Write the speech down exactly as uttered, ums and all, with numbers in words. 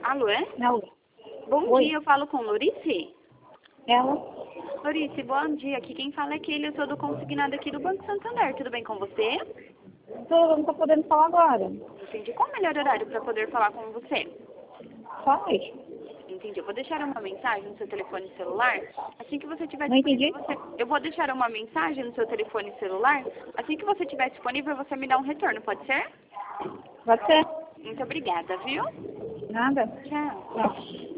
Alô, é? Alô. Bom Oi. dia, eu falo com Lorice. Ela? Lorice, bom dia. Aqui quem fala é Kelly, eu sou do consignado aqui do Banco Santander. Tudo bem com você? Tô, não tô podendo falar agora. Entendi. Qual o melhor horário para poder falar com você? Fala aí. Entendi. Eu vou deixar uma mensagem no seu telefone celular. Assim que você tiver Não disponível, entendi? você... Eu vou deixar uma mensagem no seu telefone celular. Assim que você tiver disponível, você me dá um retorno, pode ser? Pode ser? Muito obrigada, viu? Nada? Tchau. Não.